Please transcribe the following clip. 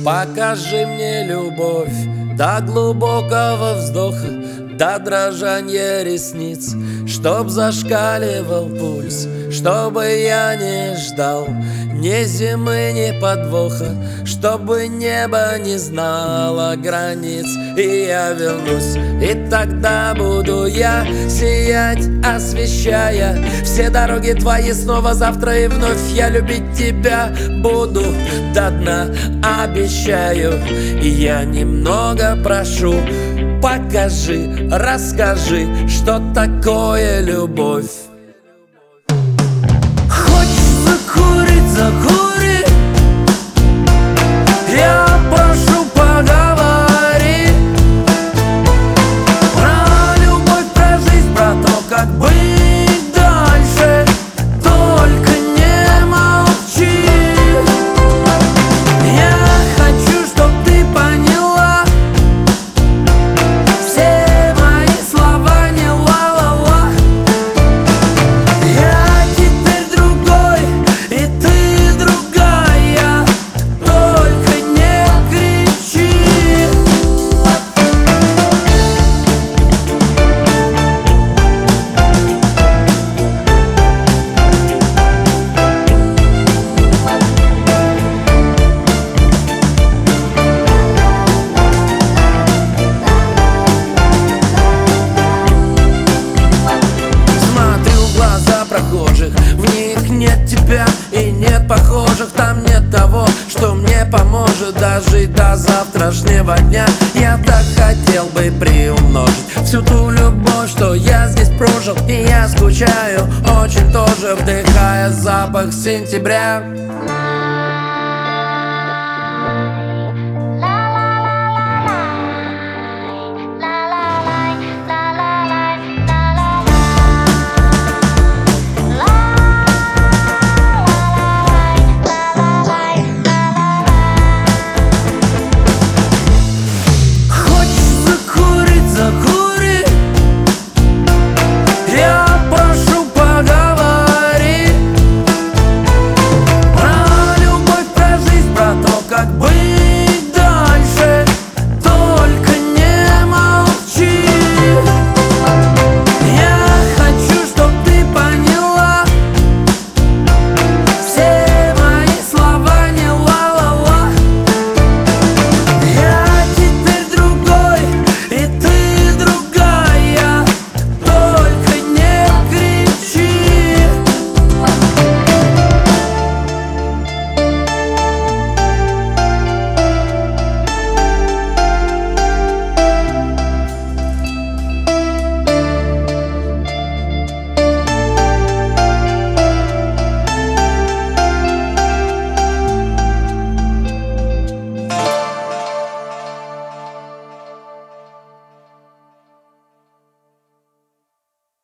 Покажи мне любовь до глубокого вздоха, до дрожания ресниц, чтоб зашкаливал пульс, чтобы я не ждал ни зимы, ни подвоха, чтобы небо не знало границ. И я вернусь, и тогда буду я сиять, освещая все дороги твои снова завтра. И вновь я любить тебя буду до дна, обещаю. И я немного прошу, покажи, расскажи, что такое любовь. Хочешь закурить, закури, я прошу, поговори про любовь, про жизнь, про то, как быть дальше. Только не молчи. Я хочу, чтоб ты поняла, все мои слова не ла-ла-ла. Я теперь другой, и ты другая, только не кричи. Смотрю в глаза прохожих, в них нет тебя и нет похожих. Там нет того, что мне поможет дожить до завтрашнего дня. Я так хотел бы приумножить всю ту любовь, что я здесь прожил. И я скучаю очень тоже, вдыхая запах сентября.